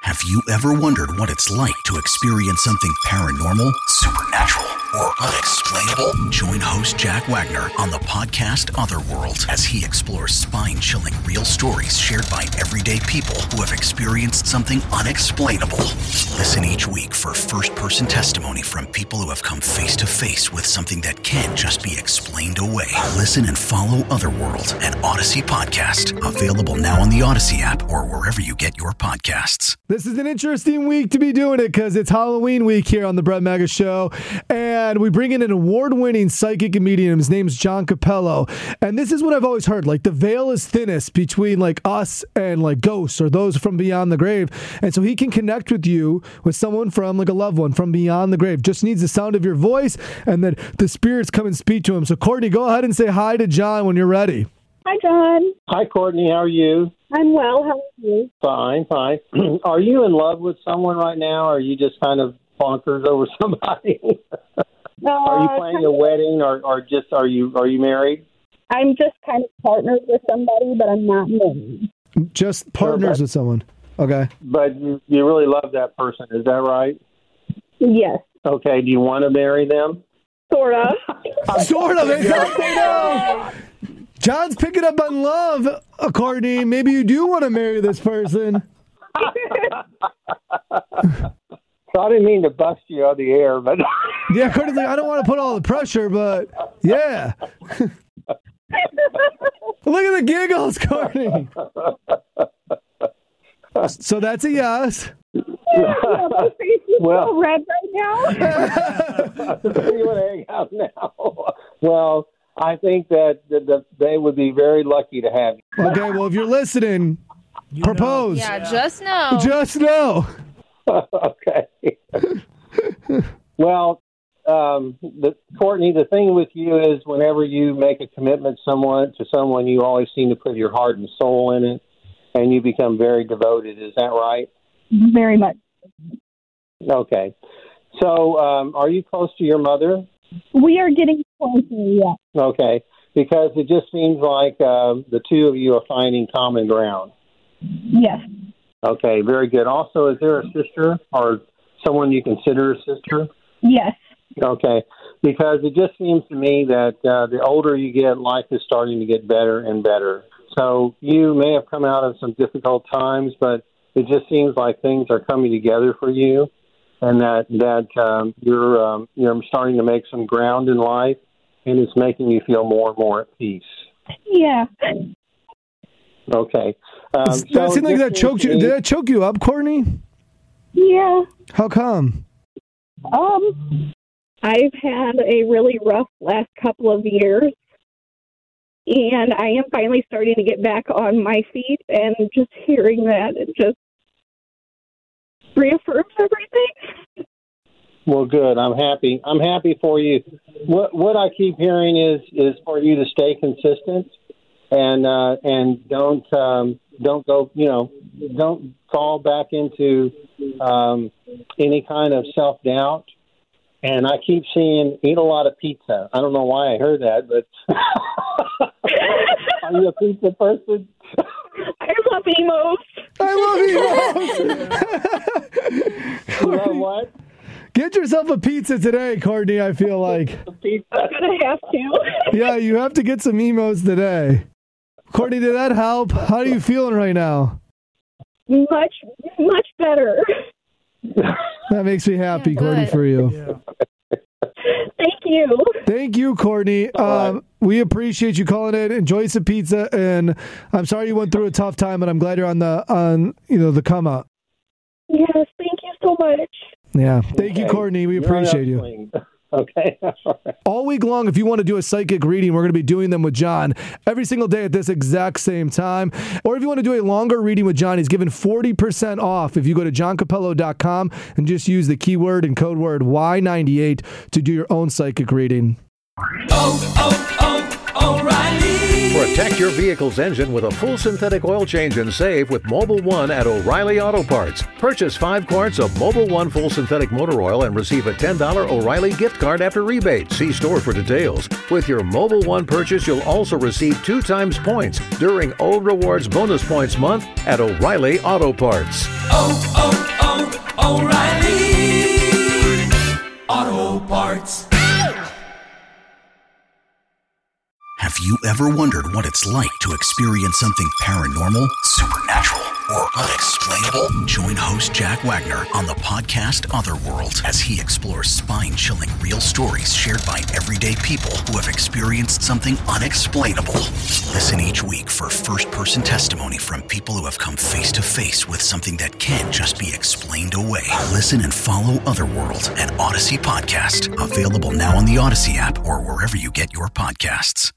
Have you ever wondered what it's like to experience something paranormal, supernatural, or unexplainable? Join host Jack Wagner on the podcast Otherworld as he explores spine-chilling real stories shared by everyday people who have experienced something unexplainable. Listen each week for first-person testimony from people who have come face-to-face with something that can't just be explained away. Listen and follow Otherworld, an Odyssey podcast. Available now on the Odyssey app or wherever you get your podcasts. This is an interesting week to be doing it because it's Halloween week here on the Brett Maga Show. And we bring in an award-winning psychic and medium. His name's John Capello. And this is what I've always heard. Like, the veil is thinnest between, like, us and, like, ghosts or those from beyond the grave. And so he can connect with you, with someone from, like, a loved one from beyond the grave. Just needs the sound of your voice, and then the spirits come and speak to him. So, Courtney, go ahead and say hi to John when you're ready. Hi, John. Hi, Courtney. How are you? I'm well. How are you? Fine. Are you in love with someone right now, or are you just kind of bonkers over somebody? Are you planning a wedding, or just are you married? I'm just kind of partnered with somebody, but I'm not married. Just partners with someone. Okay. But you really love that person. Is that right? Yes. Okay. Do you want to marry them? Sort of. Sort of. No. John's picking up on love, Courtney. Maybe you do want to marry this person. So I didn't mean to bust you on the air, but... Yeah, Courtney's like, I don't want to put all the pressure, but yeah. Look at the giggles, Courtney. So that's a yes. Well, red right now. You want to hang out now? Well, I think that they would be very lucky to have you. Okay, well, if you're listening, propose. Yeah, just know. Just know. Okay. Well, Courtney, the thing with you is whenever you make a commitment to someone, you always seem to put your heart and soul in it, and you become very devoted. Is that right? Very much. Okay. So are you close to your mother? We are getting closer, yeah. Okay. Because it just seems like the two of you are finding common ground. Yes. Okay, very good. Also, is there a sister or someone you consider a sister? Yes. Okay, because it just seems to me that the older you get, life is starting to get better and better. So you may have come out of some difficult times, but it just seems like things are coming together for you, and that you're starting to make some ground in life, and it's making you feel more and more at peace. Yeah. Okay. That seemed like that choked you. Did that choke you up, Courtney? Yeah. How come? I've had a really rough last couple of years, and I am finally starting to get back on my feet, and just hearing that, it just reaffirms everything. Well, good. I'm happy. I'm happy for you. What I keep hearing is for you to stay consistent, and don't go, don't fall back into any kind of self-doubt. And I keep seeing eat a lot of pizza. I don't know why I heard that, but are you a pizza person? I love emos. You know what? Get yourself a pizza today, Courtney, I feel like. Pizza. I'm going to have to. Yeah, you have to get some emos today. Courtney, did that help? How are you feeling right now? Much, much better. That makes me happy, Courtney, for you. Yeah. Thank you. Thank you, Courtney. We appreciate you calling in. Enjoy some pizza, and I'm sorry you went through a tough time, but I'm glad you're on the come up. Yes, thank you so much. Yeah, thank you, Courtney. We appreciate you. Okay. All week long, if you want to do a psychic reading, we're going to be doing them with John every single day at this exact same time. Or if you want to do a longer reading with John, he's given 40% off if you go to johncapello.com and just use the keyword and code word Y98 to do your own psychic reading. O'Reilly. Protect your vehicle's engine with a full synthetic oil change and save with Mobil 1 at O'Reilly Auto Parts. Purchase 5 quarts of Mobil 1 full synthetic motor oil and receive a $10 O'Reilly gift card after rebate. See store for details. With your Mobil 1 purchase, you'll also receive 2 times points during O Rewards Bonus Points Month at O'Reilly Auto Parts. you ever wondered what it's like to experience something paranormal, supernatural, or unexplainable? Join host Jack Wagner on the podcast Otherworld as he explores spine-chilling real stories shared by everyday people who have experienced something unexplainable. Listen each week for first-person testimony from people who have come face-to-face with something that can't just be explained away. Listen and follow Otherworld, an Odyssey podcast. Available now on the Odyssey app or wherever you get your podcasts.